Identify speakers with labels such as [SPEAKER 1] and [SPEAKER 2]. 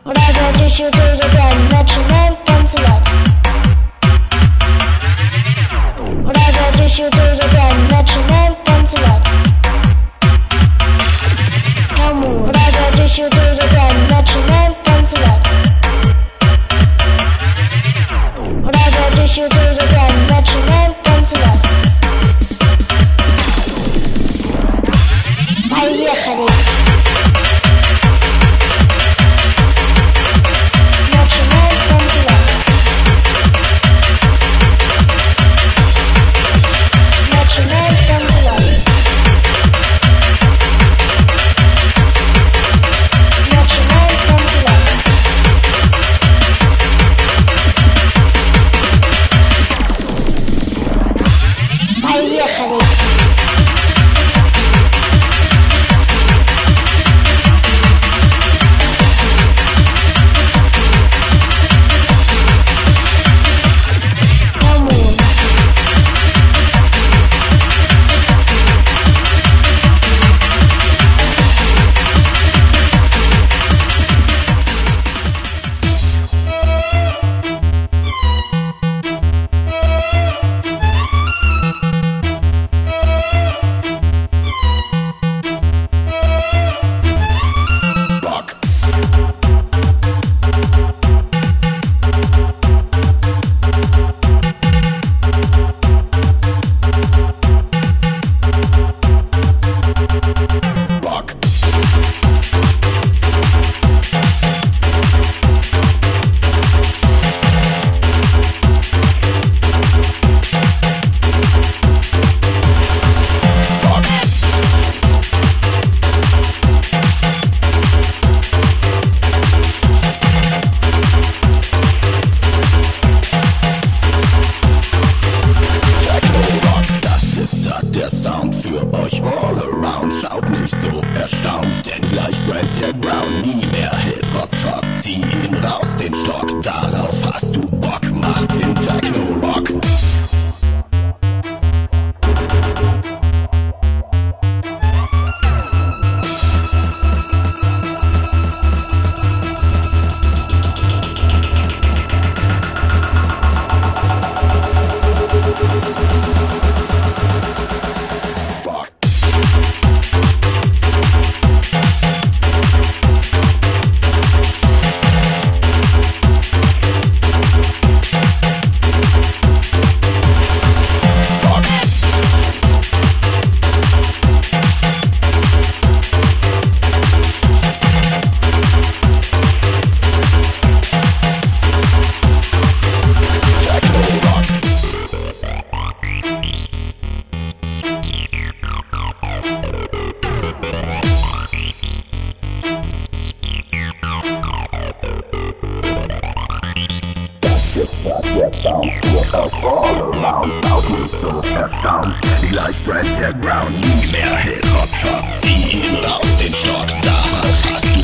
[SPEAKER 1] Oder sollte ich Schüttel werden, National ganz laut. Oder sollte ich Schüttel werden, National ganz laut. Kamu, oder sollte ich Schüttel werden, National ganz laut. Oder sollte ich Schüttel werden, National ganz laut. Поехали!
[SPEAKER 2] Der Sound für euch all around. Schaut nicht so erstaunt, denn gleich brennt der Brown. Nie mehr Hip-Hop-Schock, zieh ihn raus den Stock. Darauf hast du Bock, mach den Techno-Rock.
[SPEAKER 3] Der Sound für euch all around. Schaut nicht so erstaunt, gleich brennt der Brown.
[SPEAKER 2] Nie mehr Hip-Hop-Schock, zieh ihn raus den Stock. Darauf hast du